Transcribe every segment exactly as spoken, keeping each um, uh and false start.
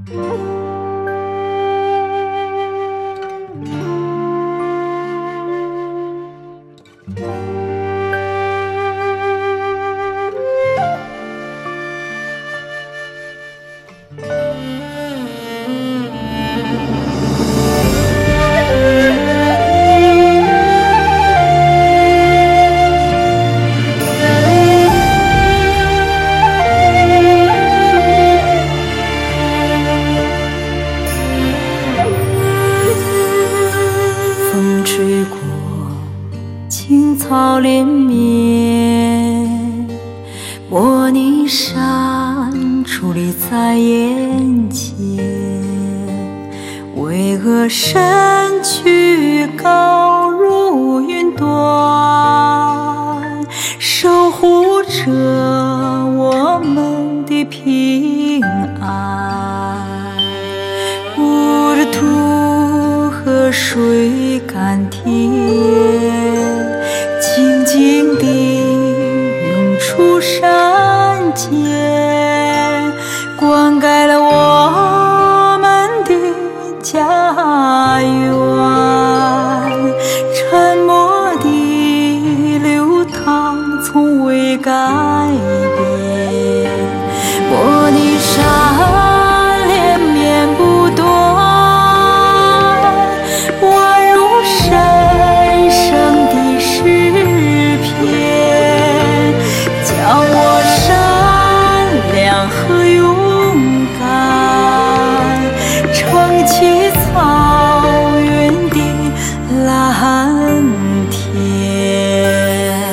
青草连绵，摩尼山矗立在眼前。巍峨身躯高如云端，守护着我们的平安。我的土河水甘甜，静静地涌出山间，灌溉了我们的家园。沉默的流淌，从未改变。摩尼山连绵不断，宛如神圣的诗篇，教我善良和勇敢，撑起草原的蓝天。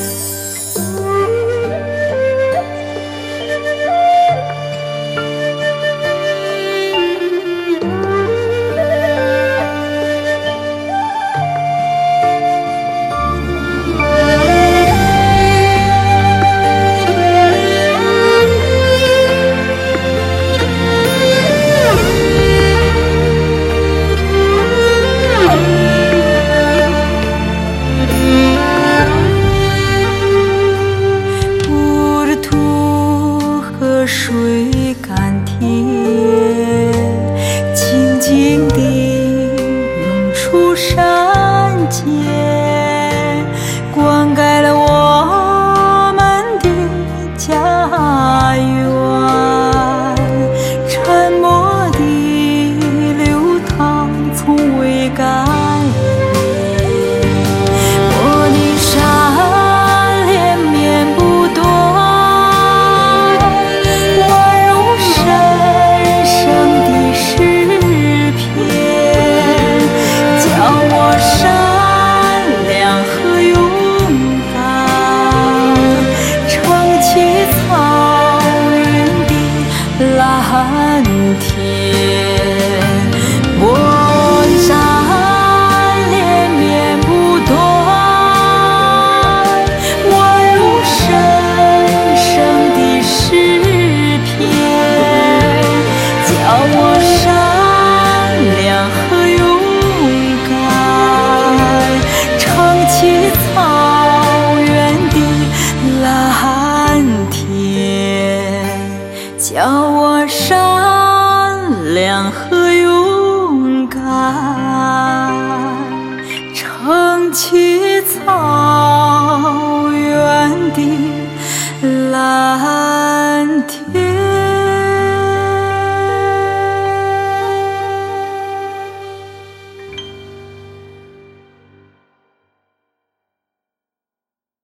水甘甜，静静地涌出山间，灌溉了我们的家园。沉默地流淌，从未改变。摩尼山连绵不断，蓝天，摩尼山连绵不断，宛如神圣的诗篇，教我善良和勇敢，撑起草原的蓝天，教我善良和勇敢，撑起草原的蓝。